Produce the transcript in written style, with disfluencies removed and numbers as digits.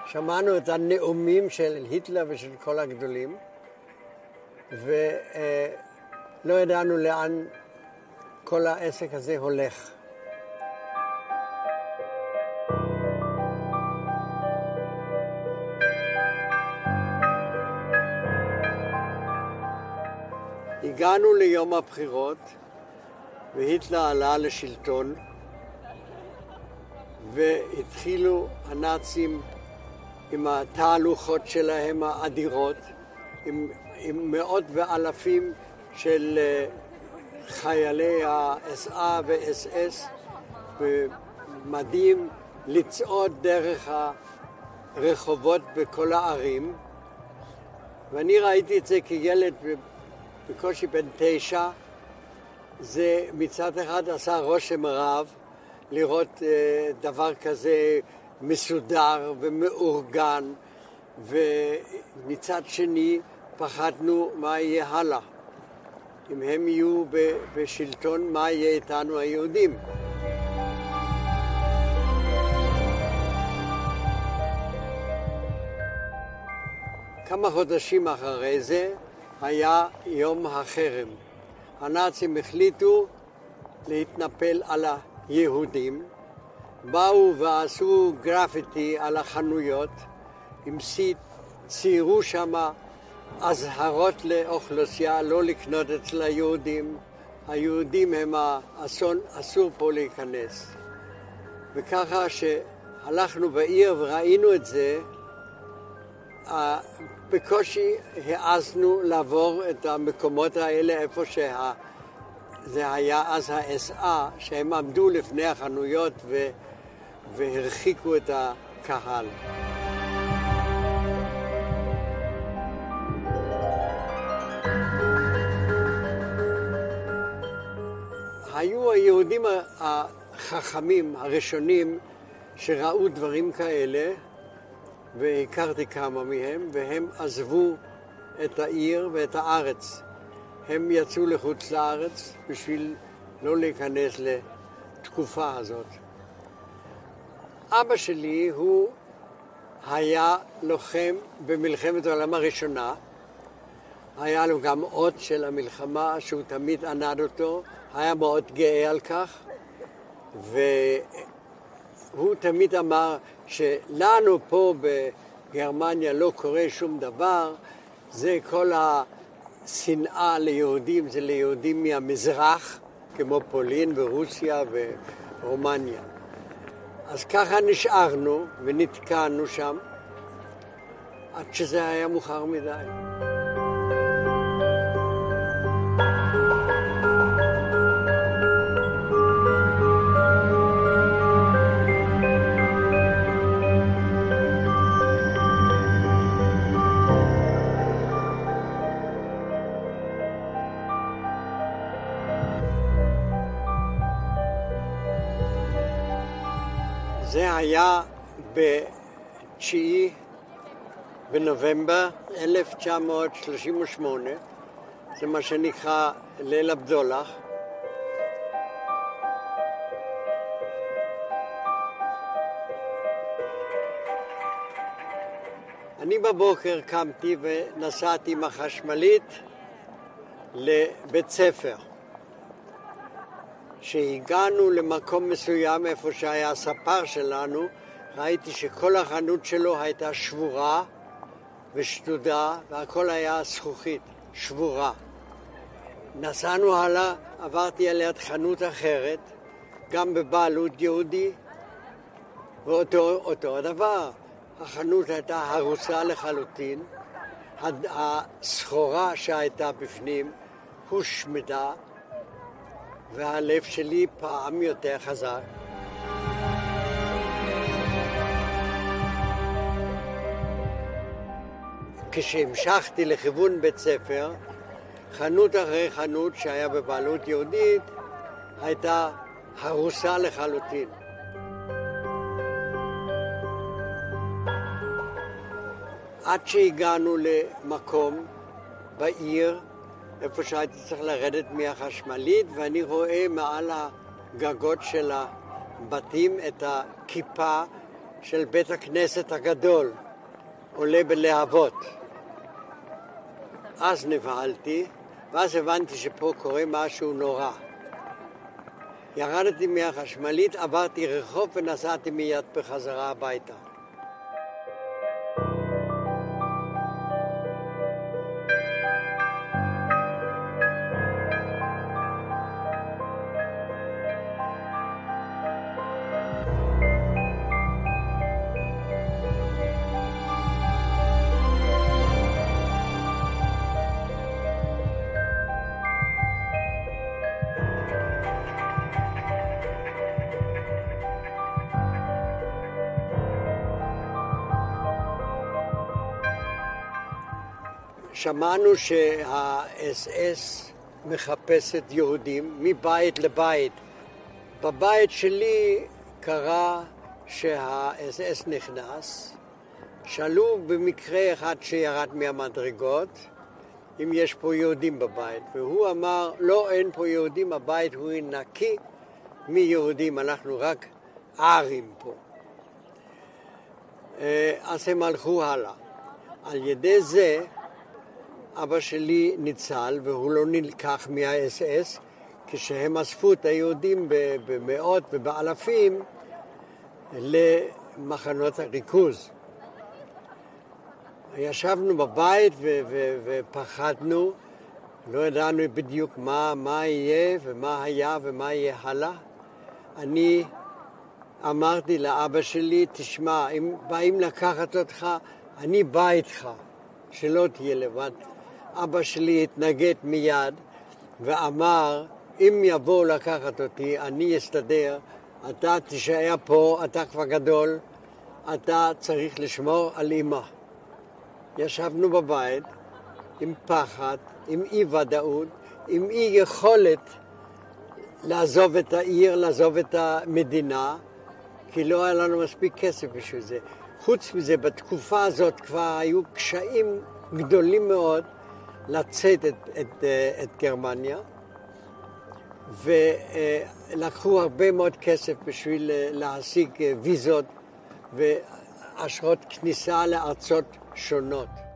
שמענו את הנאומים של היטלר ושל כל הגדולים, ולא ידענו לאן כל העסק הזה הולך. הגענו ליום הבחירות, והיטלר עלה לשלטון, והתחילו הנאצים עם התהלוכות שלהם האדירות, עם מאות ואלפים של חיילי ה-SA ו-SS במדים לצעוד דרך הרחובות בכל הערים. ואני ראיתי את זה כילד בקושי בן 9. זה מצד אחד עשה רושם רב לראות דבר כזה מסודר ומאורגן, ומצד שני פחדנו מה יהיה הלאה. אם הם יהיו בשלטון, מה יהיה איתנו היהודים? כמה חודשים אחרי זה היה יום החרם. הנאצים החליטו להתנפל על היהודים, באו ועשו גרפיטי על החנויות, ציירו שם אזהרות לאוכלוסייה לא לקנות אצל היהודים. היהודים הם האסון, אסור פה להיכנס. וככה שהלכנו בעיר וראינו את זה, בקושי העזנו לעבור את המקומות האלה איפה זה היה אז ה-SA, שהם עמדו לפני החנויות והרחיקו את הקהל. היו היהודים החכמים הראשונים שראו דברים כאלה, והכרתי כמה מהם, והם עזבו את העיר ואת הארץ. הם יצאו לחוץ לארץ בשביל לא להיכנס לתקופה הזאת. אבא שלי הוא היה לוחם במלחמת העולם הראשונה. היה לו גם אות של המלחמה שהוא תמיד ענד אותו. היה מאוד גאה על כך. והוא תמיד אמר שלנו פה בגרמניה לא קורה שום דבר. זה כל השנאה ליהודים, זה ליהודים מהמזרח, כמו פולין ורוסיה ורומניה. אז ככה נשארנו ונתקענו שם, עד שזה היה מאוחר מדי. זה היה ב-9 בנובמבר 1938, זה מה שנקרא ליל הבדולח. אני בבוקר קמתי ונסעתי עם החשמלית לבית ספר. כשהגענו למקום מסוים איפה שהיה הספר שלנו, ראיתי שכל החנות שלו הייתה שבורה ושדודה, והכל היה זכוכית שבורה. נסענו הלאה, עברתי על יד חנות אחרת, גם בבעלות יהודי, ואותו הדבר. החנות הייתה הרוסה לחלוטין, הסחורה שהייתה בפנים הושמדה, והלב שלי פעם יותר חזק. כשהמשכתי לכיוון בית ספר, חנות אחרי חנות שהיה בבעלות יהודית הייתה הרוסה לחלוטין. עד שהגענו למקום בעיר, איפה שהייתי צריך לרדת מהחשמלית, ואני רואה מעל הגגות של הבתים את הכיפה של בית הכנסת הגדול עולה בלהבות. אז נבהלתי, ואז הבנתי שפה קורה משהו נורא. ירדתי מהחשמלית, עברתי רחוב ונסעתי מיד בחזרה הביתה. שמענו שה-SS מחפשת יהודים מבית לבית. בבית שלי קרה שה-SS נכנס, שאלו במקרה אחד שירד מהמדרגות אם יש פה יהודים בבית, והוא אמר לא, אין פה יהודים, הבית הוא נקי מיהודים, אנחנו רק ערים פה. אז הם הלכו הלאה. על ידי זה אבא שלי ניצל והוא לא נלקח מה-SS, כשהם אספו את היהודים במאות ובאלפים למחנות הריכוז. ישבנו בבית ופחדנו, לא ידענו בדיוק מה יהיה ומה היה ומה יהיה הלאה. אני אמרתי לאבא שלי, תשמע, אם באים לקחת אותך, אני בא איתך, שלא תהיה לבד. אבא שלי התנגד מיד ואמר, אם יבואו לקחת אותי, אני אסתדר, אתה תישאר פה, אתה כבר גדול, אתה צריך לשמור על אמא. ישבנו בבית עם פחד, עם אי ודאות, עם אי יכולת לעזוב את העיר, לעזוב את המדינה, כי לא היה לנו מספיק כסף בשביל זה. חוץ מזה, בתקופה הזאת כבר היו קשיים גדולים מאוד לצאת את גרמניה, ולקחו הרבה מאוד כסף בשביל להשיג ויזות ואשרות כניסה לארצות שונות.